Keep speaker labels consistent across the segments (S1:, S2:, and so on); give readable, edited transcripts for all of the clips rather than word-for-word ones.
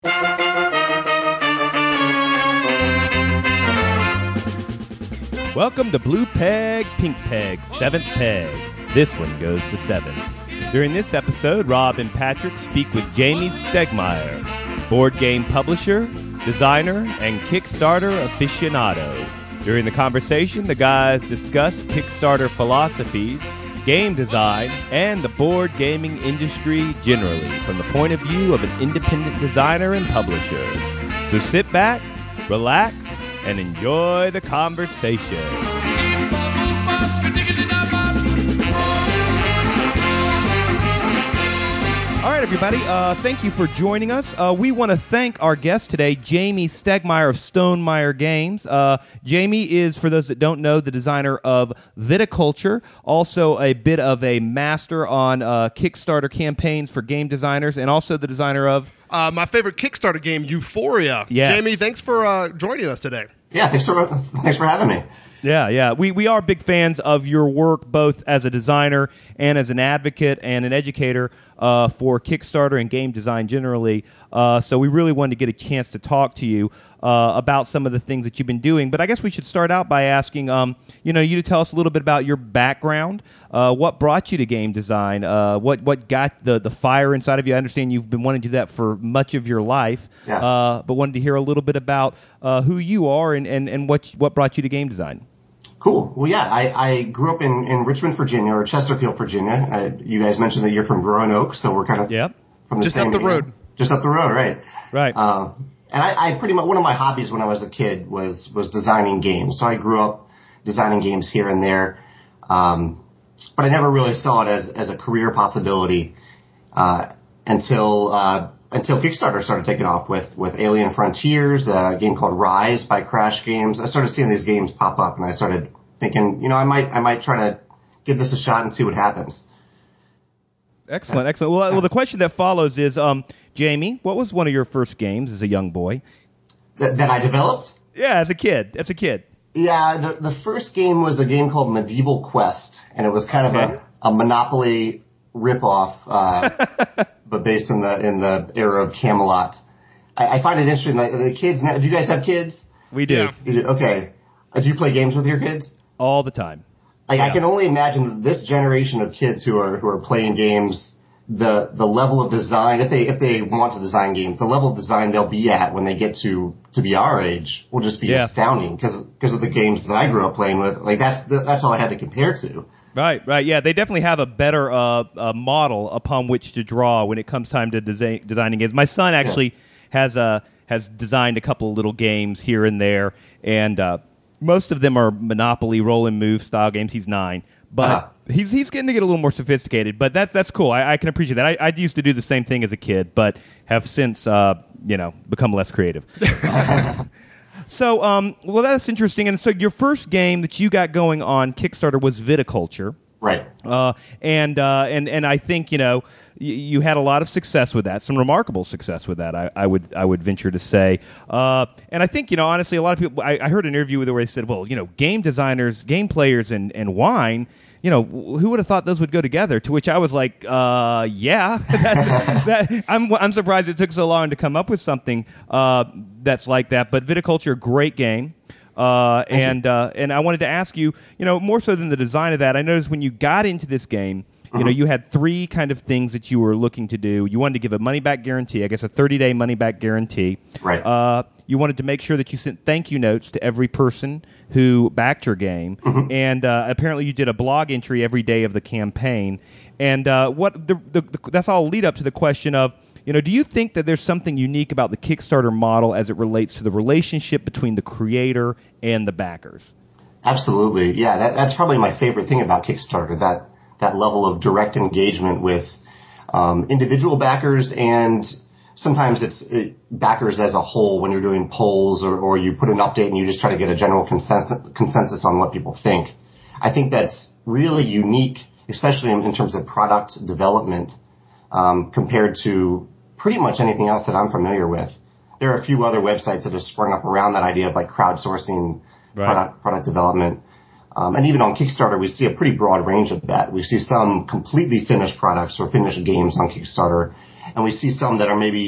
S1: Welcome to Blue Peg, Pink Peg, 7th Peg. This one goes to 7. During this episode, Rob and Patrick speak with Jamie Stegmaier, board game publisher, designer, and Kickstarter aficionado. During the conversation, the guys discuss Kickstarter philosophies, game design, and the board gaming industry generally from the point of view of an independent designer and publisher. So sit back, relax, and enjoy the conversation. All right, everybody, thank you for joining us. We want to thank our guest today, Jamie Stegmaier of Stonemaier Games. Jamie is, for those that don't know, the designer of Viticulture, also a bit of a master on Kickstarter campaigns for game designers, and also the designer of...
S2: my favorite Kickstarter game, Euphoria.
S1: Yes.
S2: Jamie, thanks for joining us today.
S3: Yeah, thanks for having me.
S1: Yeah. We are big fans of your work, both as a designer and as an advocate and an educator for Kickstarter and game design generally. So we really wanted to get a chance to talk to you about some of the things that you've been doing. But I guess we should start out by asking, you to tell us a little bit about your background. What brought you to game design? What got the fire inside of you? I understand you've been wanting to do that for much of your life, but wanted to hear a little bit about who you are and what brought you to game design.
S3: Cool. Well, yeah, I grew up in Richmond, Virginia, or Chesterfield, Virginia. You guys mentioned that you're from Roanoke, so we're kind of from the
S2: just
S3: same
S2: up the
S3: area.
S2: road.
S3: Just up the road, right?
S1: Right.
S3: And I pretty much, one of my hobbies when I was a kid was designing games. So I grew up designing games here and there, but I never really saw it as a career possibility until Kickstarter started taking off with Alien Frontiers, a game called Rise by Crash Games. I started seeing these games pop up, and I started thinking, I might try to give this a shot and see what happens.
S1: Excellent. Well, the question that follows is, Jamie, what was one of your first games as a young boy?
S3: That I developed?
S1: Yeah, as a kid.
S3: Yeah, the first game was a game called Medieval Quest, and it was kind of a Monopoly ripoff, but based in the era of Camelot. I find it interesting, like the kids now. Do you guys have kids?
S1: We do.
S2: Yeah.
S3: Okay. Do you play games with your kids?
S1: All the time.
S3: I can only imagine that this generation of kids who are playing games, the level of design, if they want to design games, the level of design they'll be at when they get to be our age will just be astounding because of the games that I grew up playing with. Like that's all I had to compare to.
S1: Right. Yeah, they definitely have a better model upon which to draw when it comes time to designing games. My son actually has designed a couple of little games here and there, and most of them are Monopoly roll and move style games. He's 9, but he's getting to get a little more sophisticated. But that's cool. I can appreciate that. I used to do the same thing as a kid, but have since become less creative. So, well, that's interesting. And so, your first game that you got going on Kickstarter was Viticulture,
S3: right?
S1: And I think you had a lot of success with that, some remarkable success with that. I would venture to say. And I think honestly, a lot of people. I heard an interview where they said, well, game designers, game players, and wine. Who would have thought those would go together? To which I was like, yeah. I'm surprised it took so long to come up with something that's like that. But Viticulture, great game. And I wanted to ask you, more so than the design of that, I noticed when you got into this game, you had 3 kind of things that you were looking to do. You wanted to give a money-back guarantee, I guess a 30-day money-back guarantee.
S3: Right.
S1: You wanted to make sure that you sent thank you notes to every person who backed your game. Mm-hmm. And apparently you did a blog entry every day of the campaign. And that's all lead up to the question of, do you think that there's something unique about the Kickstarter model as it relates to the relationship between the creator and the backers?
S3: Absolutely. Yeah, that's probably my favorite thing about Kickstarter, that level of direct engagement with individual backers, and sometimes it's backers as a whole when you're doing polls or you put an update and you just try to get a general consensus on what people think. I think that's really unique, especially in terms of product development, compared to pretty much anything else that I'm familiar with. There are a few other websites that have sprung up around that idea of like crowdsourcing product development. And even on Kickstarter, we see a pretty broad range of that. We see some completely finished products or finished games on Kickstarter, and we see some that are maybe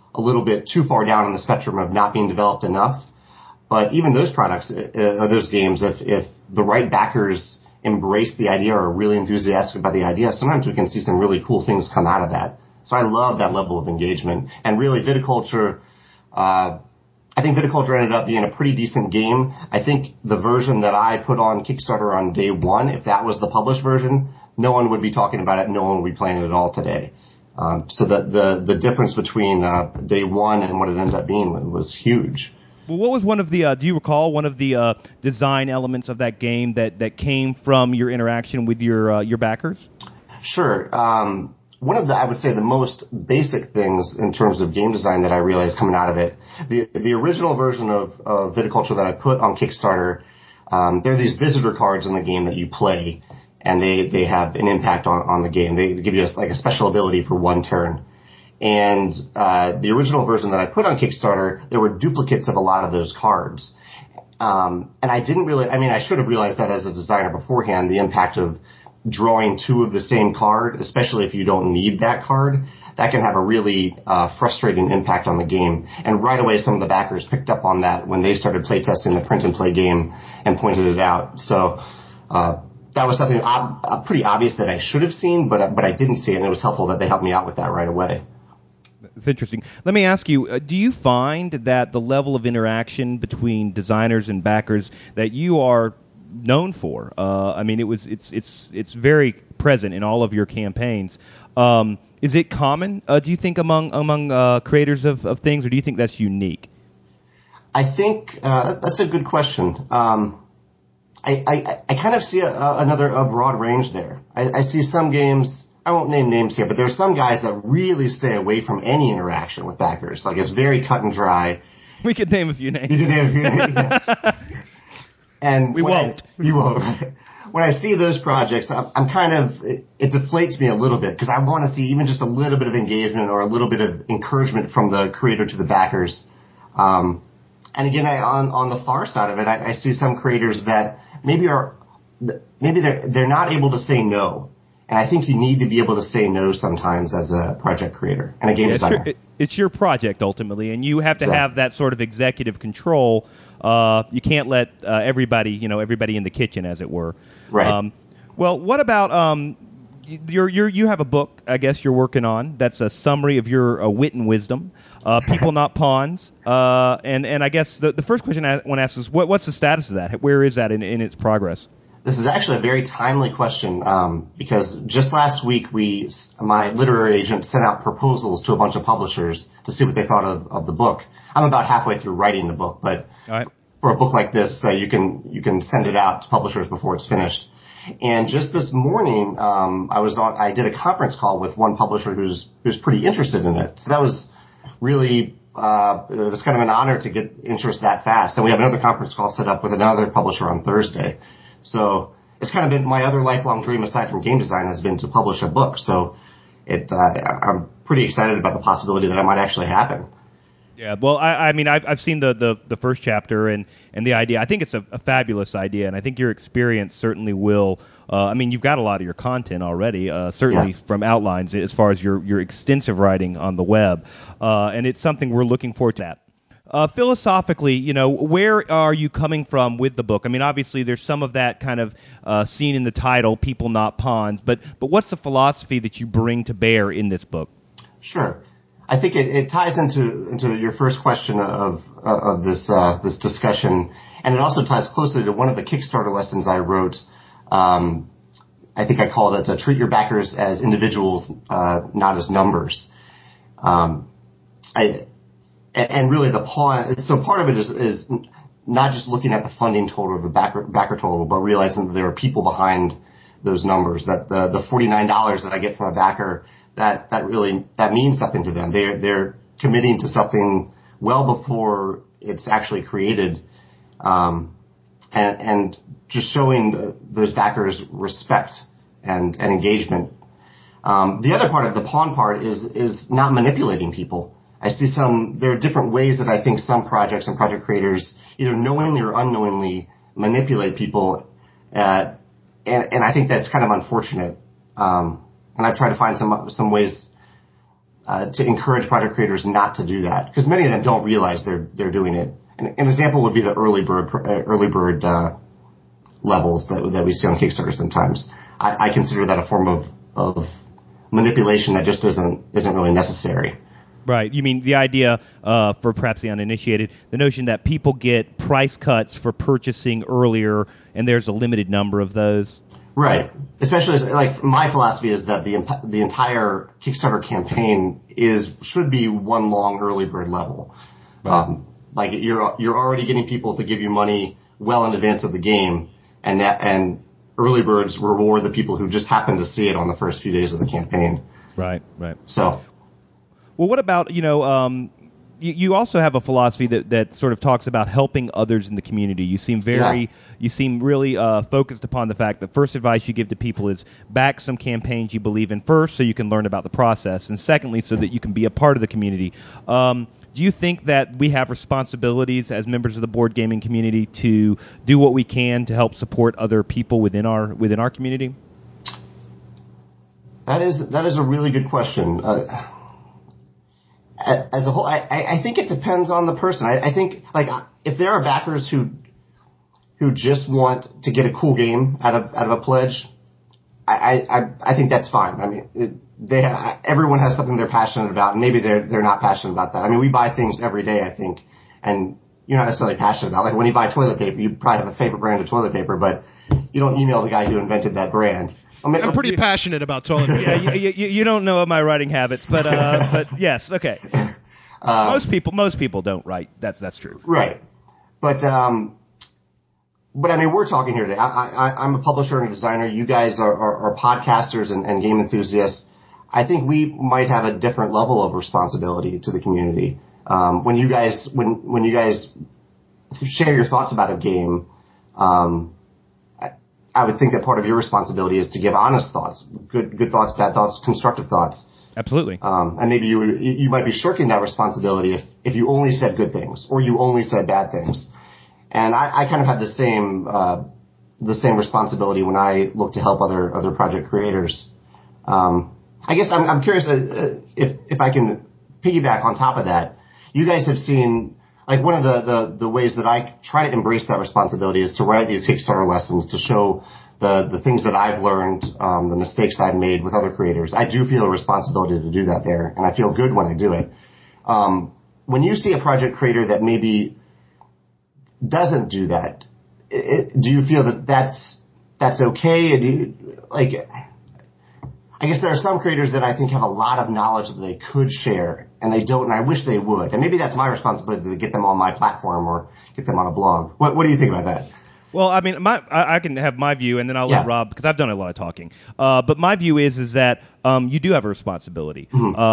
S3: a little bit too far down on the spectrum of not being developed enough. But even those products, those games, if the right backers embrace the idea or are really enthusiastic about the idea, sometimes we can see some really cool things come out of that. So I love that level of engagement. And really, Viticulture, I think Viticulture ended up being a pretty decent game. I think the version that I put on Kickstarter on day one, if that was the published version, no one would be talking about it. No one would be playing it at all today. So the difference between day one and what it ended up being was huge.
S1: Well, what was one of the, do you recall one of the design elements of that game that came from your interaction with your backers?
S3: Sure. One of the, I would say, the most basic things in terms of game design that I realized coming out of it, the original version of Viticulture that I put on Kickstarter, there are these visitor cards in the game that you play, and they have an impact on the game. They give you a special ability for one turn. And the original version that I put on Kickstarter, there were duplicates of a lot of those cards. And I didn't really, I should have realized that as a designer beforehand, the impact of drawing two of the same card, especially if you don't need that card, that can have a really frustrating impact on the game. And right away, some of the backers picked up on that when they started playtesting the print and play game and pointed it out. So that was something pretty obvious that I should have seen, but I didn't see it, and it was helpful that they helped me out with that right away.
S1: It's interesting. Let me ask you, do you find that the level of interaction between designers and backers that you are known for, it's very present in all of your campaigns. Is it common, do you think, among creators of things, or do you think that's unique?
S3: I think that's a good question. I kind of see a broad range there. I see some games, I won't name names here, but there are some guys that really stay away from any interaction with backers. Like, it's very cut and dry.
S1: We could name a few names.
S3: You could name a few names, yeah. And
S1: we won't.
S3: You won't. When I see those projects, I'm kind of, it deflates me a little bit, because I want to see even just a little bit of engagement or a little bit of encouragement from the creator to the backers. And again, on the far side of it, I see some creators that maybe they're not able to say no. And I think you need to be able to say no sometimes as a project creator and a game designer.
S1: It's your project ultimately, and you have to have that sort of executive control. You can't let everybody in the kitchen, as it were.
S3: Right.
S1: Well, what about you have a book, I guess, you're working on that's a summary of your wit and wisdom, People Not Pawns, and I guess the first question I want to ask is what's the status of that? Where is that in its progress?
S3: This is actually a very timely question, because just last week my literary agent sent out proposals to a bunch of publishers to see what they thought of the book. I'm about halfway through writing the book, but for a book like this, you can send it out to publishers before it's finished. And just this morning, I did a conference call with one publisher who's pretty interested in it. So that was really, it was kind of an honor to get interest that fast. And we have another conference call set up with another publisher on Thursday. So it's kind of been my other lifelong dream, aside from game design, has been to publish a book. So I'm pretty excited about the possibility that it might actually happen.
S1: Yeah, well, I've seen the first chapter and the idea. I think it's a fabulous idea, and I think your experience certainly will. You've got a lot of your content already, certainly from outlines as far as your extensive writing on the web, and it's something we're looking forward to. Philosophically, where are you coming from with the book? I mean, obviously, there's some of that kind of seen in the title, People Not Pawns, but what's the philosophy that you bring to bear in this book?
S3: Sure. I think it ties into your first question of this discussion, and it also ties closely to one of the Kickstarter lessons I wrote. I think I called it treat your backers as individuals, not as numbers. And really the pawn, so part of it is not just looking at the funding total or the backer total, but realizing that there are people behind those numbers, that the $49 that I get from a backer, that means something to them. They're committing to something well before it's actually created, and just showing those backers respect and engagement. The other part of the pawn part is not manipulating people. I see there are different ways that I think some projects and project creators either knowingly or unknowingly manipulate people, and I think that's kind of unfortunate. And I've tried to find some ways to encourage project creators not to do that, because many of them don't realize they're doing it. An example would be the early bird levels that we see on Kickstarter sometimes. I consider that a form of manipulation that just isn't really necessary.
S1: Right. You mean the idea for perhaps the uninitiated, the notion that people get price cuts for purchasing earlier, and there's a limited number of those?
S3: Right. Especially like my philosophy is that the entire Kickstarter campaign should be one long early bird level. Right. Like you're already getting people to give you money well in advance of the game, and early birds reward the people who just happen to see it on the first few days of the campaign.
S1: Right. Right.
S3: So.
S1: Well, what about, you also have a philosophy that sort of talks about helping others in the community. You seem really focused upon the fact that first advice you give to people is back some campaigns you believe in first so you can learn about the process, and secondly, so that you can be a part of the community. Do you think that we have responsibilities as members of the board gaming community to do what we can to help support other people within our community?
S3: That is a really good question. As a whole, I think it depends on the person. I think, like, if there are backers who just want to get a cool game out of a pledge, I think that's fine. I mean, everyone has something they're passionate about, and maybe they're not passionate about that. I mean, we buy things every day, I think, and you're not necessarily passionate about. Like when you buy toilet paper, you probably have a favorite brand of toilet paper, but you don't email the guy who invented that brand.
S2: I'm pretty passionate about toilet paper.
S1: Yeah, you don't know my writing habits, but yes, okay. Most people don't write. That's true.
S3: Right, but I mean, we're talking here today. I'm a publisher and a designer. You guys are podcasters and game enthusiasts. I think we might have a different level of responsibility to the community. When you guys share your thoughts about a game, I would think that part of your responsibility is to give honest thoughts, good thoughts, bad thoughts, constructive thoughts.
S1: Absolutely.
S3: And maybe you might be shirking that responsibility if you only said good things or you only said bad things. And I kind of have the same responsibility when I look to help other project creators. I guess I'm curious if I can piggyback on top of that. You guys have seen, like, one of the ways that I try to embrace that responsibility is to write these Kickstarter lessons to show the things that I've learned, the mistakes I've made with other creators. I do feel a responsibility to do that there, and I feel good when I do it. When you see a project creator that maybe doesn't do that, do you feel that that's okay? I guess there are some creators that I think have a lot of knowledge that they could share, and they don't, and I wish they would. And maybe that's my responsibility to get them on my platform or get them on a blog. What do you think about that?
S1: Well, I mean, I can have my view, and then I'll let Rob, because I've done a lot of talking. But my view is that you do have a responsibility.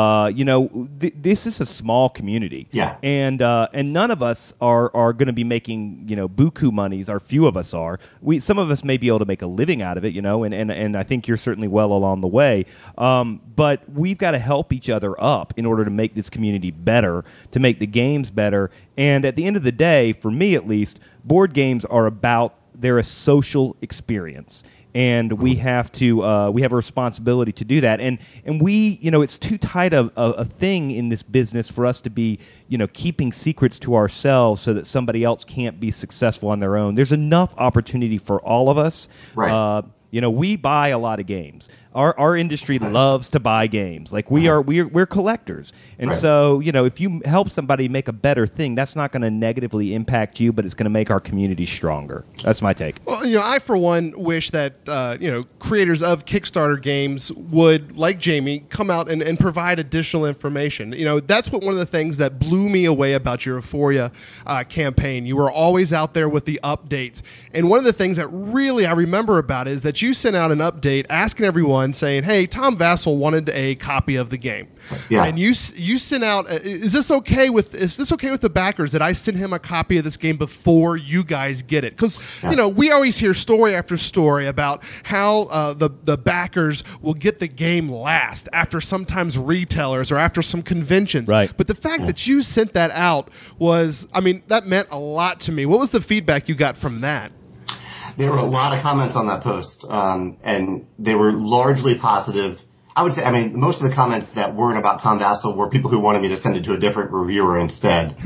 S1: Mm-hmm. This is a small community, and none of us are going to be making buku monies. Or few of us are. Some of us may be able to make a living out of it, and I think you're certainly well along the way. But we've got to help each other up in order to make this community better, to make the games better. And at the end of the day, for me at least, board games are they're a social experience. And we have a responsibility to do that. And we, it's too tight a thing in this business for us to be, keeping secrets to ourselves so that somebody else can't be successful on their own. There's enough opportunity for all of us.
S3: Right.
S1: We buy a lot of games. Our industry loves to buy games. Like we're collectors. And so, if you help somebody make a better thing, that's not going to negatively impact you, but it's going to make our community stronger. That's my take.
S2: Well, I, for one, wish that, creators of Kickstarter games would, like Jamie, come out and provide additional information. That's one of the things that blew me away about your Euphoria campaign. You were always out there with the updates. And one of the things that really I remember about it is that you sent out an update asking everyone, saying, hey, Tom Vassell wanted a copy of the game. Yeah. And you sent out, is this okay with the backers that I send him a copy of this game before you guys get it? Because, we always hear story after story about how the backers will get the game last after sometimes retailers or after some conventions.
S1: Right.
S2: But the fact that you sent that out that meant a lot to me. What was the feedback you got from that?
S3: There were a lot of comments on that post, and they were largely positive. I would say, I mean, most of the comments that weren't about Tom Vassell were people who wanted me to send it to a different reviewer instead.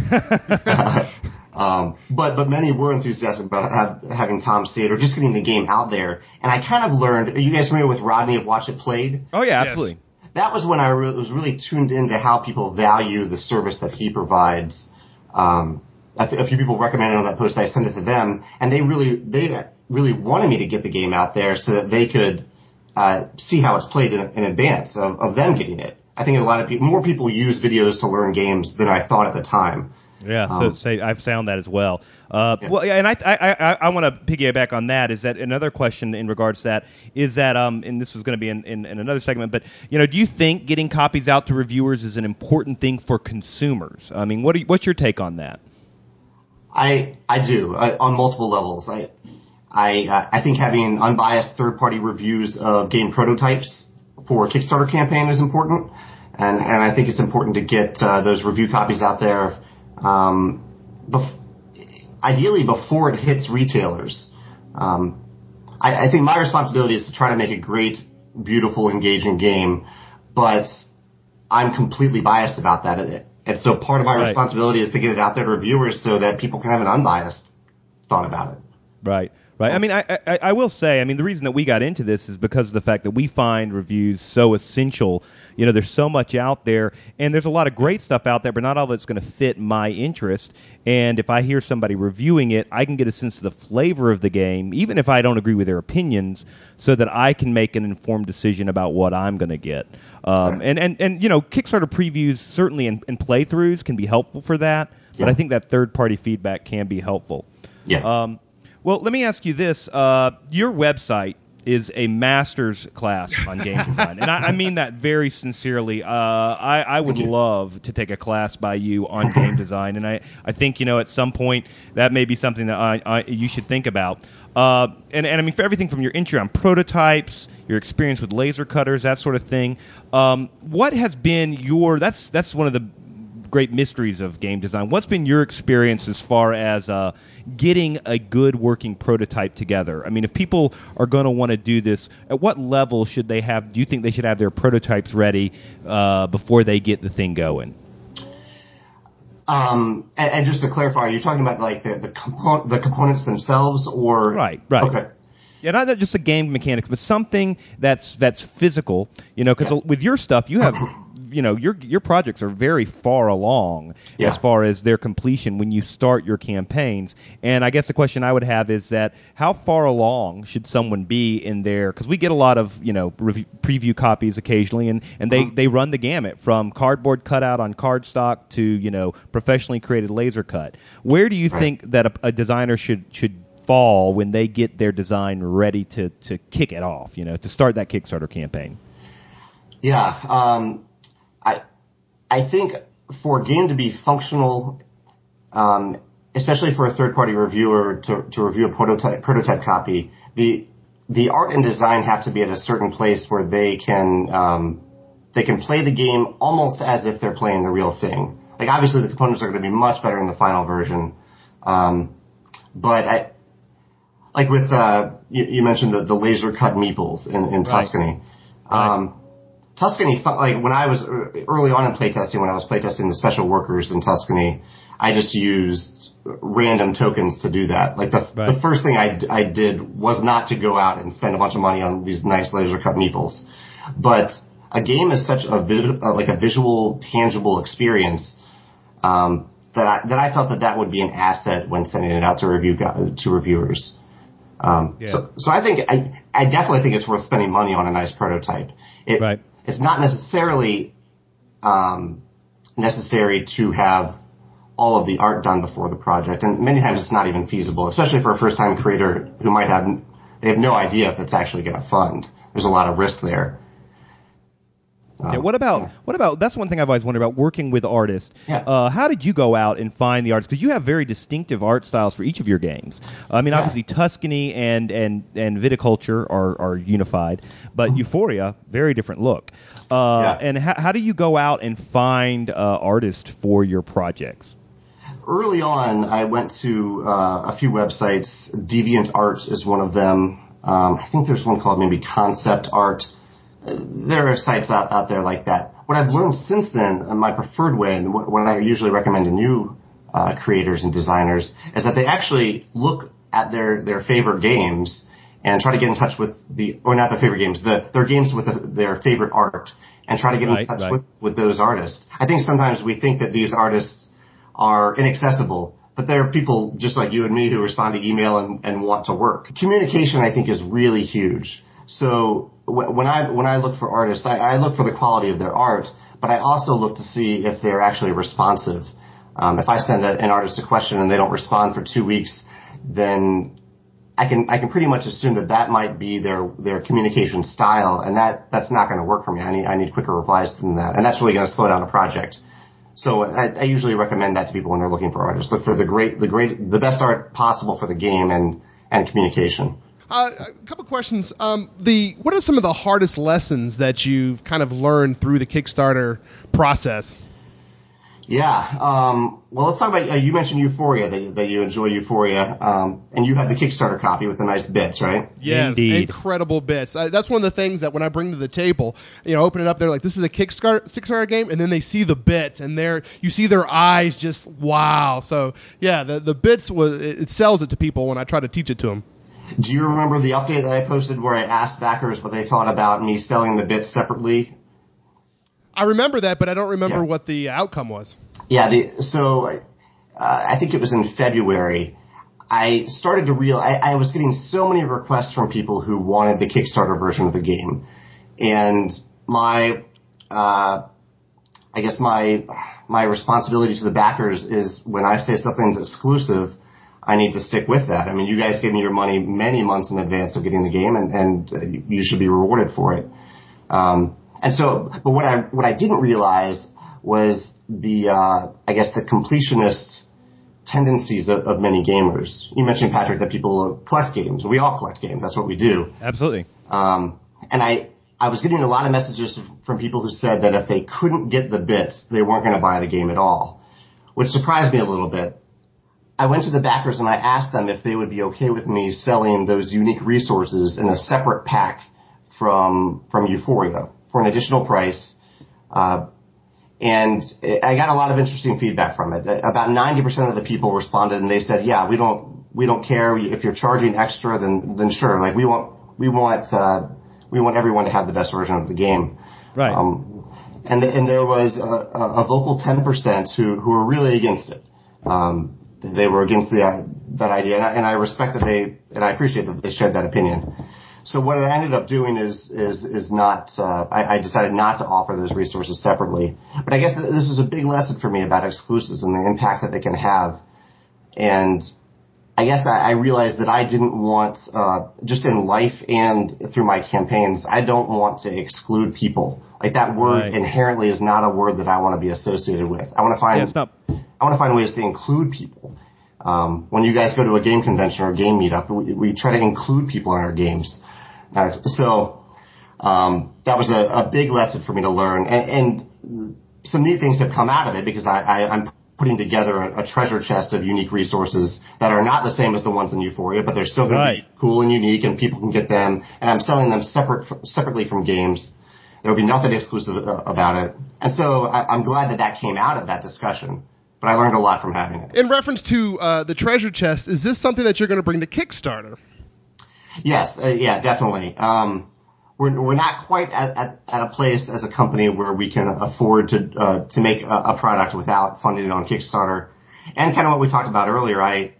S3: But many were enthusiastic about having Tom see it or just getting the game out there. And I kind of learned, are you guys familiar with Rodney of Watch It Played?
S1: Oh, yeah, absolutely.
S2: Yes.
S3: That was when I was really tuned into how people value the service that he provides. A few people recommended on that post I sent it to them, and they really wanted me to get the game out there so that they could see how it's played in advance of them getting it. I think a lot of more people use videos to learn games than I thought at the time.
S1: Yeah, so I've found that as well. Well, and I want to piggyback on that. Is that another question in regards to that? Is that and this was going to be in another segment, but do you think getting copies out to reviewers is an important thing for consumers? I mean, what's your take on that?
S3: I do on multiple levels. I think having unbiased third-party reviews of game prototypes for a Kickstarter campaign is important, and I think it's important to get those review copies out there. Ideally before it hits retailers. I think my responsibility is to try to make a great, beautiful, engaging game, but I'm completely biased about that. And so part of my responsibility is to get it out there to reviewers so that people can have an unbiased thought about it.
S1: Right. Right. I mean, I will say, I mean, the reason that we got into this is because of the fact that we find reviews so essential. There's so much out there, and there's a lot of great stuff out there, but not all of it's going to fit my interest. And if I hear somebody reviewing it, I can get a sense of the flavor of the game, even if I don't agree with their opinions, so that I can make an informed decision about what I'm going to get. And Kickstarter previews certainly and playthroughs can be helpful for that, but I think that third-party feedback can be helpful.
S3: Yeah.
S1: Well, let me ask you this. Your website is a master's class on game design, and I mean that very sincerely. I would love to take a class by you on game design, and I think, at some point that may be something that you should think about. And I mean, for everything from your entry on prototypes, your experience with laser cutters, that sort of thing, what has been that's one of the great mysteries of game design. What's been your experience as far as getting a good working prototype together? I mean, if people are going to want to do this, at what level should they have? Do you think they should have their prototypes ready before they get the thing going?
S3: And just to clarify, are you talking about like the components themselves, or
S1: right?
S3: Okay.
S1: Yeah, not just the game mechanics, but something that's physical. Because with your stuff, you have. Your projects are very far along as far as their completion when you start your campaigns. And I guess the question I would have is that how far along should someone be in there? Because we get a lot of preview copies occasionally, and they run the gamut from cardboard cutout on cardstock to professionally created laser cut. Where do you think that a designer should fall when they get their design ready to kick it off? To start that Kickstarter campaign.
S3: Yeah. I think for a game to be functional, especially for a third-party reviewer to review a prototype copy, the art and design have to be at a certain place where they can play the game almost as if they're playing the real thing. Like, obviously the components are going to be much better in the final version, but like with you mentioned the laser cut meeples in Tuscany.
S1: Right.
S3: Tuscany, like when I was early on in playtesting, when I was playtesting the special workers in Tuscany, I just used random tokens to do that. Like the first thing I did was not to go out and spend a bunch of money on these nice laser cut meeples. But a game is such a visual, tangible experience that I felt that would be an asset when sending it out to reviewers. So I think I definitely think it's worth spending money on a nice prototype. It's not necessarily necessary to have all of the art done before the project, and many times it's not even feasible, especially for a first-time creator who they have no idea if it's actually going to fund. There's a lot of risk there.
S1: What about that's one thing I've always wondered about working with artists. How did you go out and find the artists? Because you have very distinctive art styles for each of your games. I mean, obviously Tuscany and Viticulture are unified, but Euphoria, very different look. And how do you go out and find artists for your projects?
S3: Early on, I went to a few websites. DeviantArt is one of them. I think there's one called maybe Concept Art. there are sites out there like that. What I've learned since then, my preferred way, and what I usually recommend to new creators and designers, is that they actually look at their favorite games and try to get in touch with not their favorite games, their games with their favorite art, and try to get in touch with those artists. I think sometimes we think that these artists are inaccessible, but there are people just like you and me who respond to email and want to work. Communication, I think, is really huge. So when I look for artists, I look for the quality of their art, but I also look to see if they're actually responsive. If I send an artist a question and they don't respond for 2 weeks, then I can pretty much assume that might be their communication style, and that's not going to work for me. I need quicker replies than that, and that's really going to slow down a project. So I usually recommend that to people when they're looking for artists. Look for the best art possible for the game and communication.
S2: A couple questions. What are some of the hardest lessons that you've kind of learned through the Kickstarter process?
S3: Yeah. Well, let's talk about, you mentioned Euphoria, that you enjoy Euphoria, and you have the Kickstarter copy with the nice bits, right?
S2: Yeah,
S1: indeed.
S2: Incredible bits. That's one of the things that when I bring to the table, open it up, they're like, this is a Kickstarter game, and then they see the bits, and you see their eyes just, wow. So, yeah, the bits, it sells it to people when I try to teach it to them.
S3: Do you remember the update that I posted where I asked backers what they thought about me selling the bits separately?
S2: I remember that, but I don't remember what the outcome was.
S3: Yeah, I think it was in February. I started to realize I was getting so many requests from people who wanted the Kickstarter version of the game, and my responsibility to the backers is when I say something's exclusive, I need to stick with that. I mean, you guys gave me your money many months in advance of getting the game, and you should be rewarded for it. And so, but what I didn't realize was the completionist tendencies of many gamers. You mentioned, Patrick, that people collect games. We all collect games. That's what we do.
S1: Absolutely.
S3: And I was getting a lot of messages from people who said that if they couldn't get the bits, they weren't going to buy the game at all, which surprised me a little bit. I went to the backers and I asked them if they would be okay with me selling those unique resources in a separate pack from Euphoria for an additional price. And I got a lot of interesting feedback from it. About 90% of the people responded and they said, yeah, we don't care if you're charging extra, then sure. Like we want everyone to have the best version of the game.
S1: Right.
S3: And there was a vocal 10% who were really against it. They were against that idea, and I respect that and I appreciate that they shared that opinion. So what I ended up doing is not, I decided not to offer those resources separately. But I guess this is a big lesson for me about exclusives and the impact that they can have. And I guess I realized that I didn't want, just in life and through my campaigns, I don't want to exclude people. Like that word inherently is not a word that I want to be associated with. I want to find ways to include people. When you guys go to a game convention or a game meetup, we try to include people in our games. So that was a big lesson for me to learn. And some neat things have come out of it because I'm putting together a treasure chest of unique resources that are not the same as the ones in Euphoria, but they're still going to be cool and unique, and people can get them. And I'm selling them separately from games. There will be nothing exclusive about it. And so I'm glad that came out of that discussion. But I learned a lot from having it. In
S2: reference to the treasure chest, is this something that you're going to bring to Kickstarter?
S3: Yes, yeah, definitely. We're not quite at a place as a company where we can afford to make a product without funding it on Kickstarter. And kind of what we talked about earlier,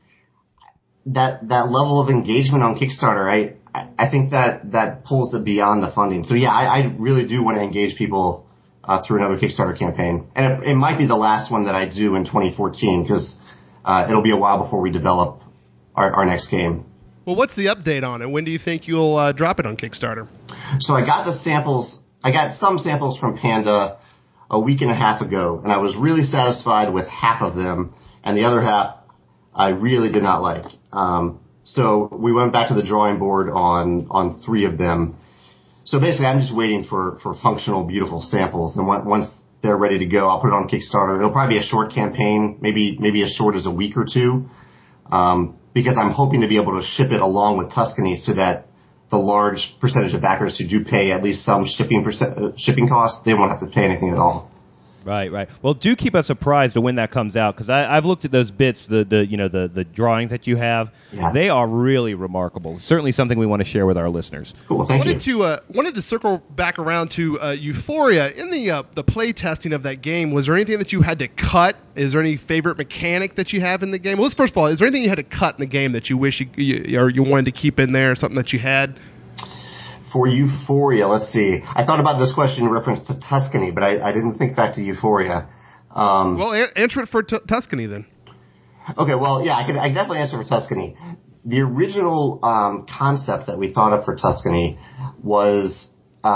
S3: that level of engagement on Kickstarter, I think that pulls it beyond the funding. So yeah, I really do want to engage people through another Kickstarter campaign. And it might be the last one that I do in 2014 because it'll be a while before we develop our next game.
S2: Well, what's the update on it? When do you think you'll drop it on Kickstarter?
S3: So I got some samples from Panda a week and a half ago, and I was really satisfied with half of them, and the other half I really did not like. So we went back to the drawing board on 3 of them. So basically, I'm just waiting for functional, beautiful samples, and once they're ready to go, I'll put it on Kickstarter. It'll probably be a short campaign, maybe as short as a week or 2, because I'm hoping to be able to ship it along with Tuscany so that the large percentage of backers who do pay at least some shipping costs, they won't have to pay anything at all.
S1: Right, right. Well, do keep us apprised of when that comes out, because I've looked at those bits, the drawings that you have.
S3: Yeah.
S1: They are really remarkable. Certainly something we want to share with our listeners.
S3: Cool, thank you.
S2: Wanted to circle back around to Euphoria. In the play testing of that game, was there anything that you had to cut? Is there any favorite mechanic that you have in the game? Well, let's first of all, is there anything you had to cut in the game that you wish you wanted to keep in there, something that you had?
S3: For Euphoria, let's see. I thought about this question in reference to Tuscany, but I didn't think back to Euphoria.
S2: Well, answer it for Tuscany then.
S3: Okay, well, yeah, I can definitely answer for Tuscany. The original concept that we thought of for Tuscany was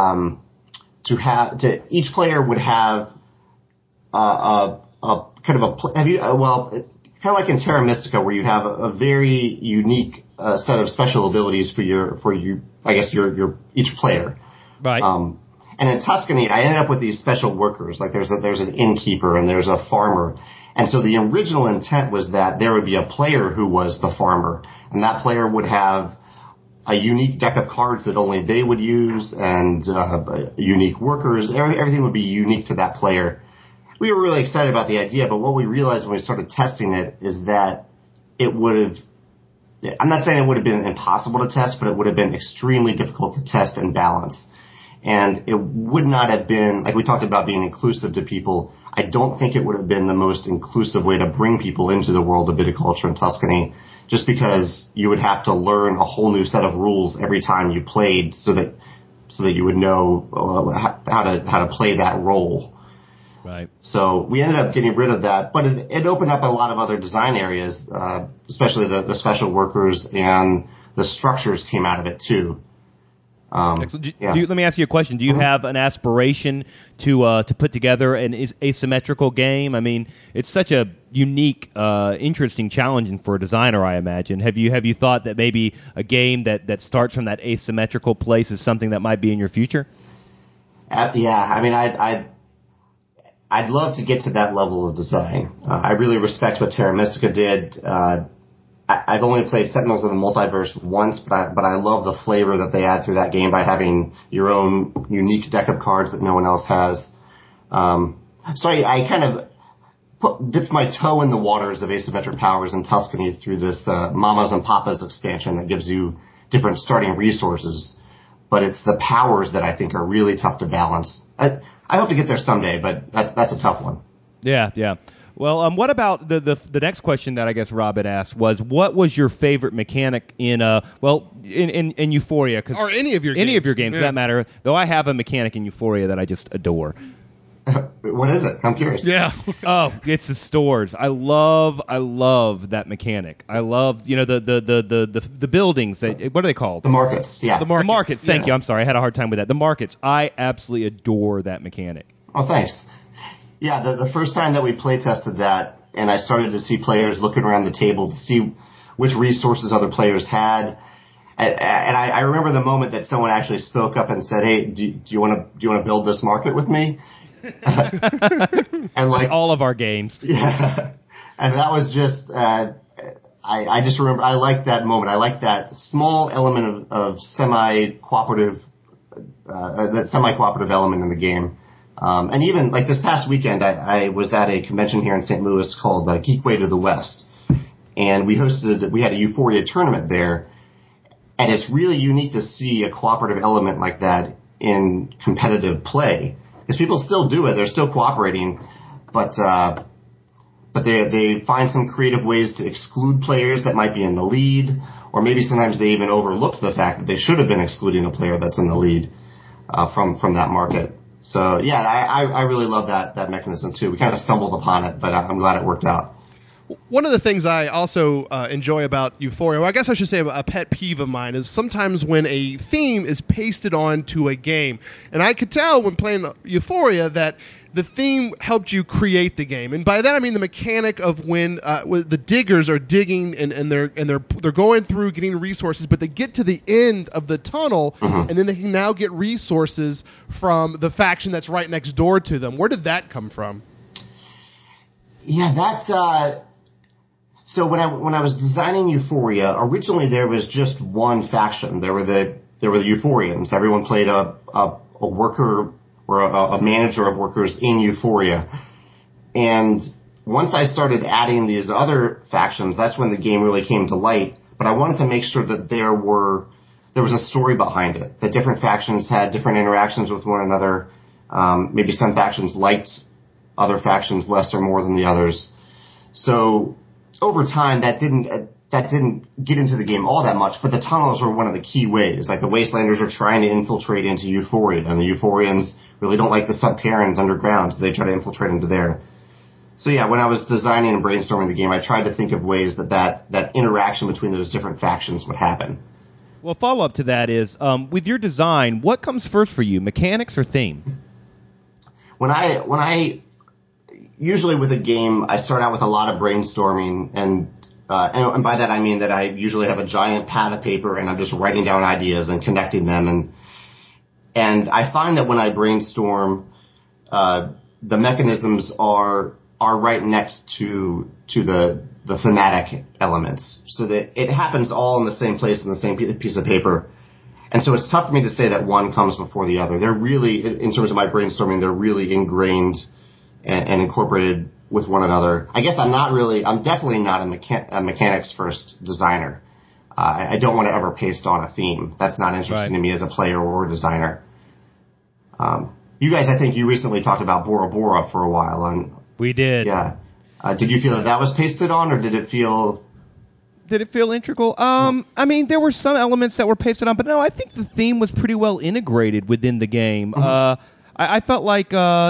S3: each player would have a kind of kind of like in Terra Mystica, where you have a very unique set of special abilities for your each player.
S1: Right.
S3: And in Tuscany, I ended up with these special workers. Like there's an innkeeper and there's a farmer. And so the original intent was that there would be a player who was the farmer, and that player would have a unique deck of cards that only they would use, and unique workers. Everything would be unique to that player. We were really excited about the idea, but what we realized when we started testing it is that it would have, I'm not saying it would have been impossible to test, but it would have been extremely difficult to test and balance. And it would not have been, like we talked about being inclusive to people, I don't think it would have been the most inclusive way to bring people into the world of viticulture in Tuscany, just because you would have to learn a whole new set of rules every time you played so that you would know how to play that role.
S1: Right.
S3: So we ended up getting rid of that, but it opened up a lot of other design areas, especially the special workers, and the structures came out of it too.
S1: Let me ask you a question. Do you have an aspiration to put together an asymmetrical game? I mean, it's such a unique, interesting challenge for a designer, I imagine. Have you thought that maybe a game that starts from that asymmetrical place is something that might be in your future?
S3: Yeah, I mean, I'd love to get to that level of design. I really respect what Terra Mystica did. I've only played Sentinels of the Multiverse once, but I love the flavor that they add through that game by having your own unique deck of cards that no one else has. So I kind of dipped my toe in the waters of asymmetric powers in Tuscany through this Mamas and Papas expansion that gives you different starting resources. But it's the powers that I think are really tough to balance. I hope to get there someday, but that's a tough one.
S1: Yeah, yeah. Well, what about the next question that I guess Robin asked was, what was your favorite mechanic in Euphoria?
S2: Or any of your games,
S1: for that matter. Though I have a mechanic in Euphoria that I just adore.
S3: What is it? I'm curious.
S2: Yeah.
S1: Oh, it's the stores. I love that mechanic. I love the buildings. What are they called?
S3: The markets. Yeah.
S1: The markets. Thank you. I'm sorry. I had a hard time with that. The markets. I absolutely adore that mechanic.
S3: Oh, thanks. Yeah, the first time that we play tested that, and I started to see players looking around the table to see which resources other players had, and I remember the moment that someone actually spoke up and said, "Hey, do you want to build this market with me?" And like
S1: all of our games.
S3: Yeah, and that was just I just remember I liked that moment. I liked that small element of semi-cooperative element in the game. And even like this past weekend, I was at a convention here in St. Louis called Geekway to the West, and we had a Euphoria tournament there, and it's really unique to see a cooperative element like that in competitive play, because people still do it, they're still cooperating, but they find some creative ways to exclude players that might be in the lead, or maybe sometimes they even overlook the fact that they should have been excluding a player that's in the lead from that market. So, yeah, I really love that mechanism, too. We kind of stumbled upon it, but I'm glad it worked out.
S2: One of the things I also enjoy about Euphoria, well, I guess I should say a pet peeve of mine, is sometimes when a theme is pasted onto a game. And I could tell when playing Euphoria that the theme helped you create the game. And by that I mean the mechanic of when the diggers are digging and they're going through getting resources, but they get to the end of the tunnel, and then they can now get resources from the faction that's right next door to them. Where did that come from?
S3: Yeah, that's so when I was designing Euphoria, originally there was just one faction. There were the there were the Euphorians. Everyone played a worker or a manager of workers in Euphoria. And once I started adding these other factions, that's when the game really came to light. But I wanted to make sure that there was a story behind it, that different factions had different interactions with one another. Maybe some factions liked other factions less or more than the others. So over time, that didn't get into the game all that much, but the tunnels were one of the key ways. Like the Wastelanders are trying to infiltrate into Euphoria, and the Euphorians really don't like the Subterrans underground, so they try to infiltrate into there. So yeah, when I was designing and brainstorming the game, I tried to think of ways that interaction between those different factions would happen.
S1: Well, follow-up to that is, with your design, what comes first for you, mechanics or theme?
S3: When I usually with a game, I start out with a lot of brainstorming, and by that I mean that I usually have a giant pad of paper and I'm just writing down ideas and connecting them, and I find that when I brainstorm, the mechanisms are right next to the thematic elements, so that it happens all in the same place in the same piece of paper. And so it's tough for me to say that one comes before the other. They're really, in terms of my brainstorming, they're really ingrained and incorporated with one another. I guess I'm definitely not a mechanics first designer. I don't want to ever paste on a theme. That's not interesting to me as a player or a designer. You guys, I think you recently talked about Bora Bora for a while.
S1: We did.
S3: Yeah. Did you feel that was pasted on, or did it feel
S1: integral? I mean, there were some elements that were pasted on, but no, I think the theme was pretty well integrated within the game. Mm-hmm. I felt like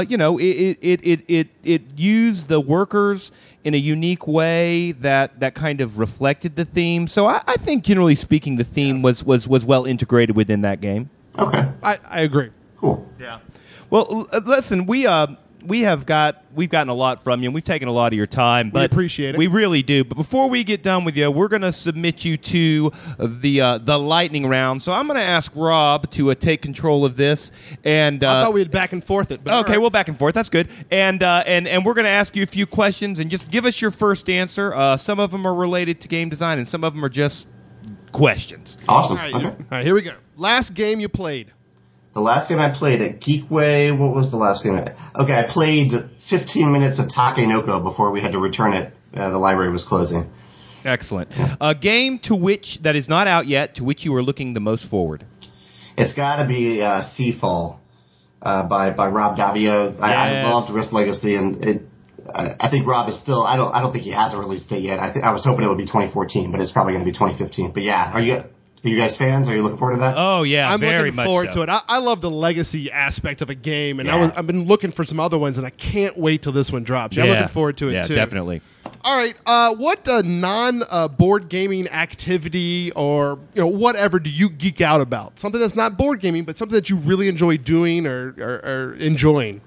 S1: it used the workers in a unique way that kind of reflected the theme. So I think, generally speaking, the theme was well integrated within that game.
S3: Okay,
S2: I agree.
S3: Cool.
S1: Yeah. Well, listen, we've gotten a lot from you, and we've taken a lot of your time. But
S2: we appreciate it.
S1: We really do. But before we get done with you, we're going to submit you to the lightning round. So I'm going to ask Rob to take control of this. And
S2: I thought we'd back and forth it. But
S1: okay, we'll back and forth. That's good. And we're going to ask you a few questions, and just give us your first answer. Some of them are related to game design, and some of them are just questions.
S3: Awesome.
S2: All right, here we go. Last game you played.
S3: The last game I played at Geekway, what was the last game? I played 15 minutes of Takenoko before we had to return it. The library was closing.
S1: Excellent. A game that is not out yet, to which you are looking the most forward.
S3: It's got to be Seafall by Rob Daviau. Yes. I loved Risk Legacy, and I think Rob is still. I don't think he has a release date yet. I was hoping it would be 2014, but it's probably going to be 2015. But yeah, Are you guys fans? Are you looking forward to that?
S1: Oh, yeah,
S2: I'm
S1: very
S2: looking
S1: much
S2: forward
S1: so.
S2: to it. I love the legacy aspect of a game, and
S3: Yeah.
S2: I've been looking for some other ones, and I can't wait till this one drops. I'm looking forward to it, too.
S1: Yeah, definitely.
S2: All right, what non-board gaming activity or whatever do you geek out about? Something that's not board gaming, but something that you really enjoy doing or enjoying?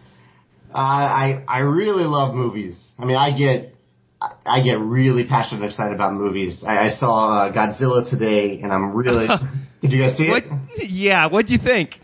S3: I really love movies. I mean, I get really passionate and excited about movies. I saw Godzilla today, and I'm really... Did you guys see it?
S1: Yeah, what'd you think?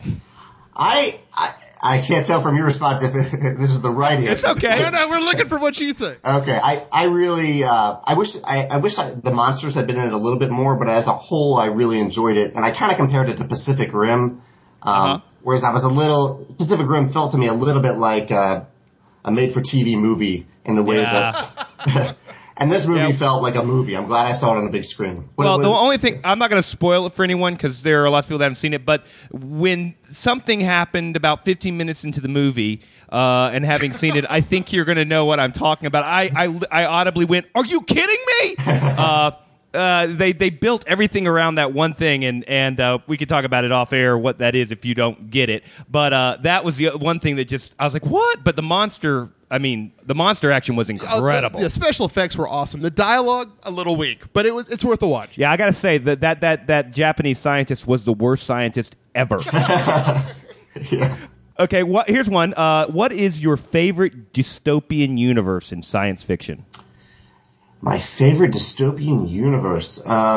S3: I can't tell from your response if this is the right answer.
S1: It's okay.
S2: No, we're looking for what you think.
S3: Okay, I really... I wish the monsters had been in it a little bit more, but as a whole, I really enjoyed it. And I kind of compared it to Pacific Rim, whereas Pacific Rim felt to me a little bit like a made-for-TV movie in the way that... And this movie felt like a movie. I'm glad I saw it on a big screen.
S1: The only thing, I'm not going to spoil it for anyone because there are lots of people that haven't seen it, but when something happened about 15 minutes into the movie, and having seen it, I think you're going to know what I'm talking about. I audibly went, "Are you kidding me?" They built everything around that one thing, and we could talk about it off air what that is if you don't get it. But that was the one thing that I was like, "What?" But the monster action was incredible.
S2: The special effects were awesome. The dialogue a little weak, but it's worth a watch.
S1: Yeah, I got to say that Japanese scientist was the worst scientist ever.
S3: Yeah.
S1: Okay, here's one. What is your favorite dystopian universe in science fiction?
S3: My favorite dystopian universe.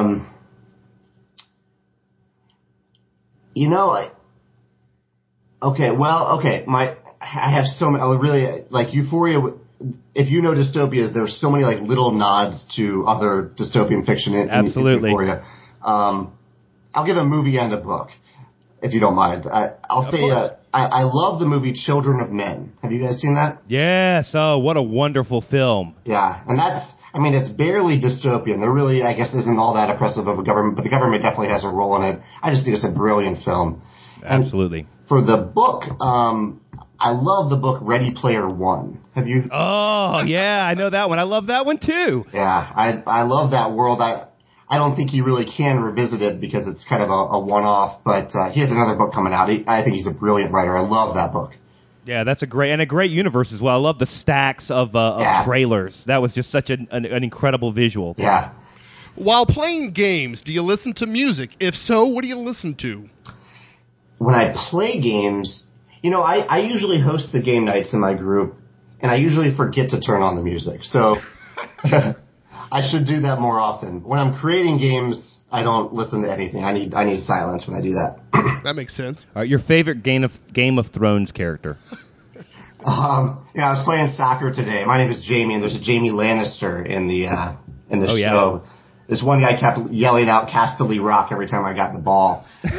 S3: I have so many. Really, like Euphoria. If you know dystopias, there's so many like little nods to other dystopian fiction in
S1: Absolutely.
S3: Euphoria. I'll give a movie and a book, if you don't mind. I'll say I love the movie Children of Men. Have you guys seen that?
S1: Yes. Oh, what a wonderful film.
S3: Yeah, and it's barely dystopian. There really, I guess, isn't all that oppressive of a government, but the government definitely has a role in it. I just think it's a brilliant film.
S1: Absolutely.
S3: And for the book, I love the book Ready Player One. Have you?
S1: Oh, yeah, I know that one. I love that one, too.
S3: Yeah, I love that world. I don't think you really can revisit it because it's kind of a one-off, but he has another book coming out. I think he's a brilliant writer. I love that book.
S1: Yeah, that's a great universe as well. I love the stacks of trailers. That was just such an incredible visual.
S3: Yeah.
S2: While playing games, do you listen to music? If so, what do you listen to?
S3: When I play games, I usually host the game nights in my group, and I usually forget to turn on the music. So I should do that more often. When I'm creating games, I don't listen to anything. I need silence when I do that.
S2: That makes sense.
S1: All right, your favorite Game of Thrones character?
S3: I was playing soccer today. My name is Jamie, and there's a Jamie Lannister in the show.
S1: Yeah.
S3: This one guy kept yelling out Casterly Rock every time I got the ball.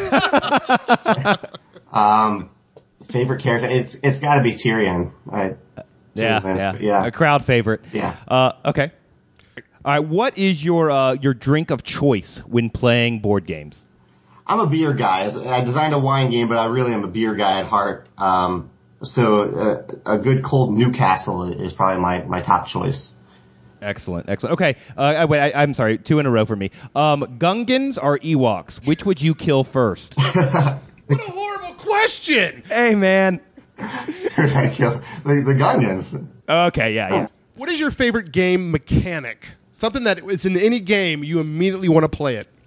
S3: Favorite character? It's got to be Tyrion.
S1: Yeah. A crowd favorite.
S3: Yeah.
S1: Okay. All right. What is your drink of choice when playing board games?
S3: I'm a beer guy. I designed a wine game, but I really am a beer guy at heart. So a good cold Newcastle is probably my top choice.
S1: Excellent. Okay. Wait. I'm sorry. 2 in a row for me. Gungans or Ewoks? Which would you kill first?
S2: What a horrible question!
S1: Hey, man.
S3: I kill the Gungans.
S1: Okay. Yeah.
S2: What is your favorite game mechanic? Something that is in any game you immediately want to play it.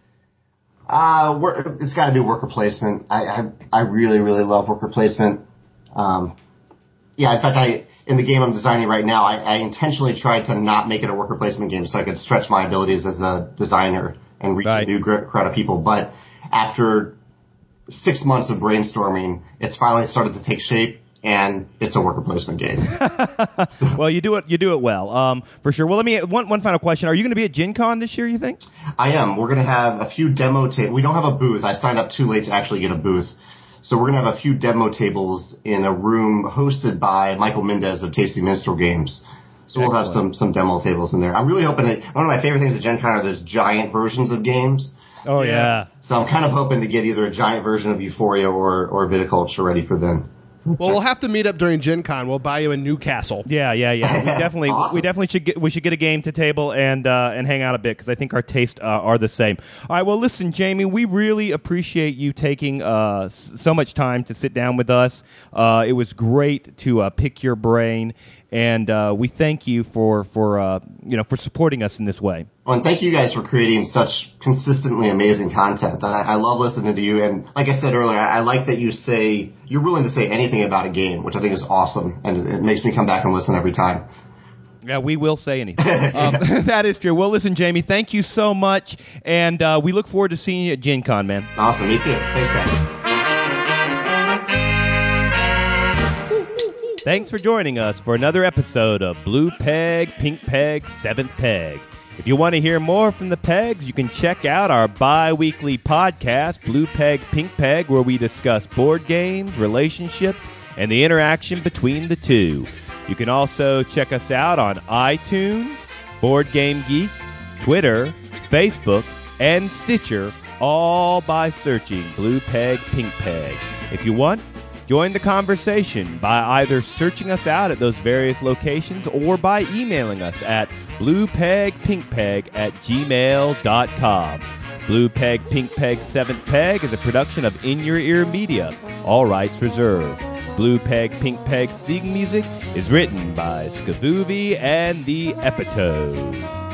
S3: It's got to be worker placement. I really, really love worker placement. In fact, in the game I'm designing right now, I intentionally tried to not make it a worker placement game so I could stretch my abilities as a designer and reach a new crowd of people. But after 6 months of brainstorming, it's finally started to take shape, and it's a worker placement game.
S1: Well, you do it well, for sure. Well, let me one final question. Are you going to be at Gen Con this year, you think?
S3: I am. We're going to have a few demo tables. We don't have a booth. I signed up too late to actually get a booth. So we're going to have a few demo tables in a room hosted by Michael Mendez of Tasty Minstrel Games. So we'll have some demo tables in there. I'm really hoping that one of my favorite things at Gen Con are those giant versions of games.
S1: Oh, yeah.
S3: So I'm kind of hoping to get either a giant version of Euphoria or Viticulture ready for then.
S2: Well, we'll have to meet up during Gen Con. We'll buy you a Newcastle.
S1: Yeah.
S3: Awesome.
S1: We definitely should get a game to table and hang out a bit because I think our tastes are the same. All right. Well, listen, Jamie, we really appreciate you taking so much time to sit down with us. It was great to pick your brain, and we thank you for supporting us in this way.
S3: Well, and thank you guys for creating such consistently amazing content. I love listening to you, and like I said earlier, I like that you're willing to say anything about a game, which I think is awesome, and it makes me come back and listen every time.
S1: Yeah, we will say anything. That is true. Well, listen, Jamie, thank you so much, and we look forward to seeing you at Gen Con, man.
S3: Awesome, me too. Thanks, guys.
S1: Thanks for joining us for another episode of Blue Peg, Pink Peg, Seventh Peg. If you want to hear more from the Pegs, you can check out our bi-weekly podcast, Blue Peg, Pink Peg, where we discuss board games, relationships, and the interaction between the two. You can also check us out on iTunes, Board Game Geek, Twitter, Facebook, and Stitcher, all by searching Blue Peg, Pink Peg. If you want, join the conversation by either searching us out at those various locations or by emailing us at bluepegpinkpeg@gmail.com. Blue Peg, Pink Peg, Seventh Peg is a production of In Your Ear Media. All rights reserved. Blue Peg, Pink Peg theme music is written by Skavuvi and the Epitome.